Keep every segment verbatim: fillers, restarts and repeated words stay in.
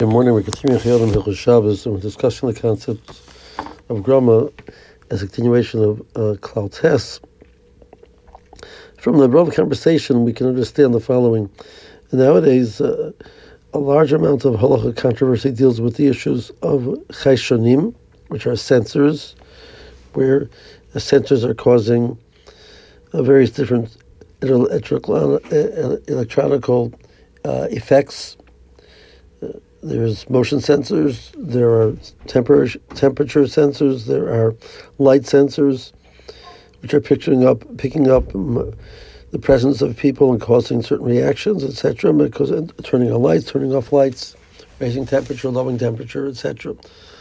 Good morning. We're continuing Chayalim Hilchos Shabbos, and we're discussing the concept of Grama as a continuation of uh, Klal Tes. From the above conversation, we can understand the following. Nowadays, uh, a large amount of halacha controversy deals with the issues of chayshonim, which are sensors, where the sensors are causing uh, various different electronical uh, effects. Uh, There's motion sensors, there are temperature temperature sensors, there are light sensors, which are picking up picking up um, the presence of people and causing certain reactions, et cetera. Because uh, turning on lights, turning off lights, raising temperature, lowering temperature, et cetera.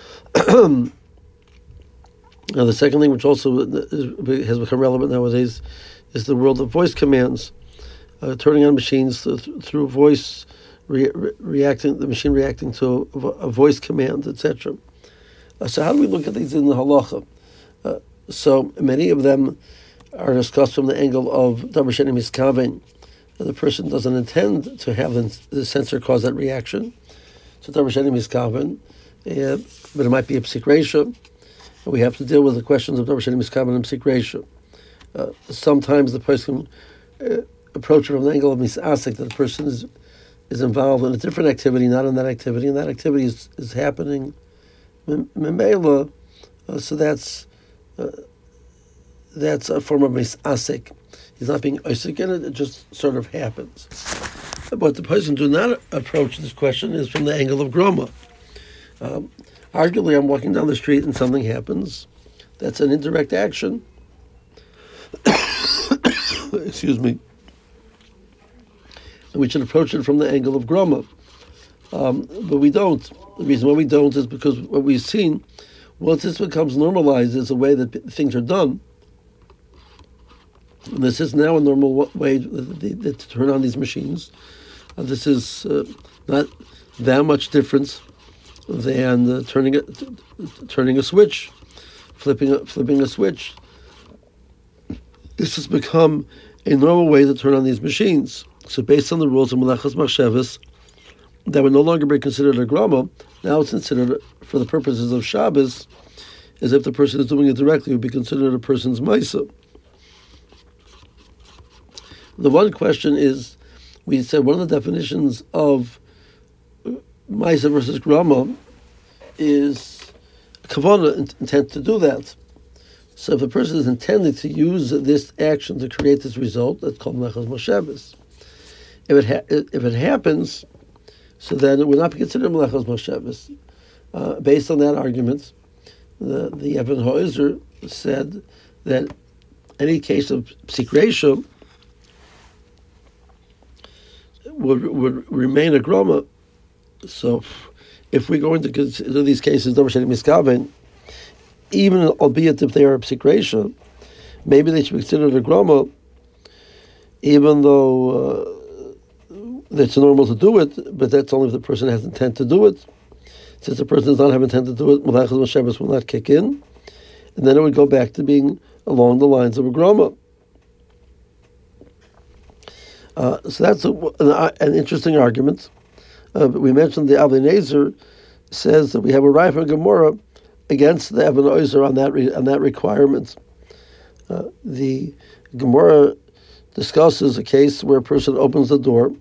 Now, the second thing, which also is, has become relevant nowadays, is the world of voice commands, uh, turning on machines th- through voice. Re- re- reacting, the machine reacting to a, a voice command, et cetera. Uh, so, how do we look at these in the halacha? Uh, so, many of them are discussed from the angle of davar she'eino miskaven. The person doesn't intend to have the, the sensor cause that reaction. So, davar she'eino miskaven, uh, but it might be a psik reisha. And we have to deal with the questions of davar she'eino miskaven and psik reisha. Uh, sometimes the person uh, approach it from the angle of misasik, that the person is is involved in a different activity, not in that activity, and that activity is, is happening memela, uh, so that's uh, that's a form of misasik. He's not being isik in it, it just sort of happens. But the person do not approach this question is from the angle of groma. Um, arguably, I'm walking down the street and something happens. That's an indirect action. Excuse me. And we should approach it from the angle of groma. Um, but we don't. The reason why we don't is because what we've seen, once this becomes normalized as a way that p- things are done, and this is now a normal way to turn on these machines. Uh, this is uh, not that much difference than uh, turning a, t- turning a switch, flipping a, flipping a switch. This has become a normal way to turn on these machines. So based on the rules of Melachos Machshavos, that would no longer be considered a grama, now it's considered, for the purposes of Shabbos, as if the person is doing it directly, would be considered a person's maisa. The one question is, we said one of the definitions of maisa versus grama is kavanah, intent to do that. So if a person is intending to use this action to create this result, that's called Melachos Machshavos. If it ha- if it happens, so then it would not be considered Melachos Machshavos. Uh, based on that argument, the the Even HaOzer said that any case of psik reisha would would remain a groma. So, if we're going to consider these cases davar she'eino miskaven, even albeit if they are psik reisha, maybe they should be considered a groma, even though. Uh, It's normal to do it, but that's only if the person has intent to do it. Since the person does not have intent to do it, Melachos Machshavos will not kick in, and then it would go back to being along the lines of a grama. Uh, so that's a, an, an interesting argument. Uh, but we mentioned the Avnei Nezer says that we have a Raya from Gemara against the Even HaOzer on that re, on that requirement. Uh, the Gemara discusses a case where a person opens the door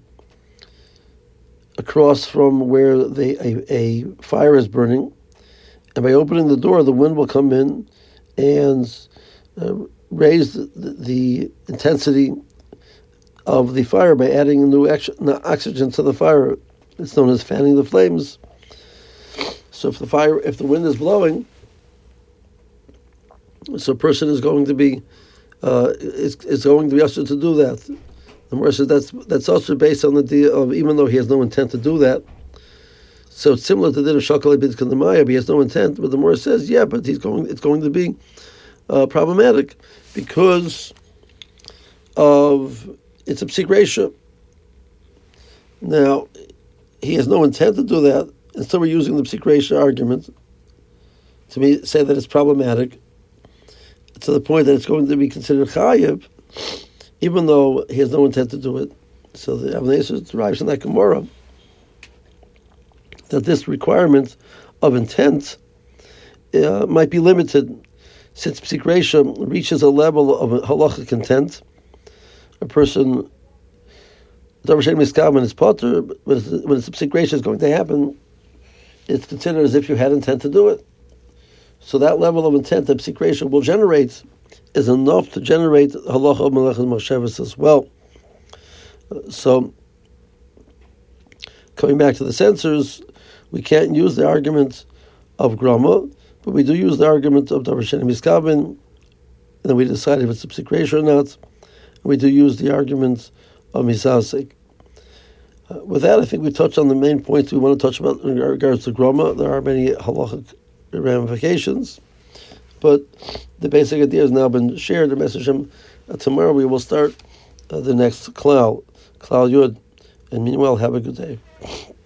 across from where they, a, a fire is burning, and by opening the door, the wind will come in and uh, raise the, the intensity of the fire by adding new oxygen to the fire. It's known as fanning the flames. So if the fire, if the wind is blowing, so a person is going to be uh, is, is going to be ushered to do that. The Gemara says that's that's also based on the idea of, even though he has no intent to do that. So it's similar to the of Shakal Bid Kanamaya, he has no intent, but the Gemara says, yeah, but he's going. It's going to be uh, problematic because of it's a psik reisha. Now he has no intent to do that, and so we're using the psik reisha argument to be, say that it's problematic to the point that it's going to be considered chayiv, even though he has no intent to do it. So the Avnei Nezer derives from that Gemara that this requirement of intent uh, might be limited, since Psik Reisha reaches a level of halachic intent. A person, Davar Shein Miskaven is potter, but when it's, when it's a Psik Reisha is going to happen, it's considered as if you had intent to do it. So that level of intent that Psik Reisha will generate is enough to generate halacha of Melechas Moshevis as well. Uh, so, coming back to the censors, we can't use the argument of Grama, but we do use the argument of Davar Shein Miskaven, and then we decide if it's a Psik Reisha or not. We do use the argument of Misasek. Uh, with that, I think we touched on the main points we want to touch about in regards to Grama. There are many halachic ramifications, but the basic idea has now been shared. The message. Uh, tomorrow we will start uh, the next Klal, Klal Yud, and meanwhile, have a good day.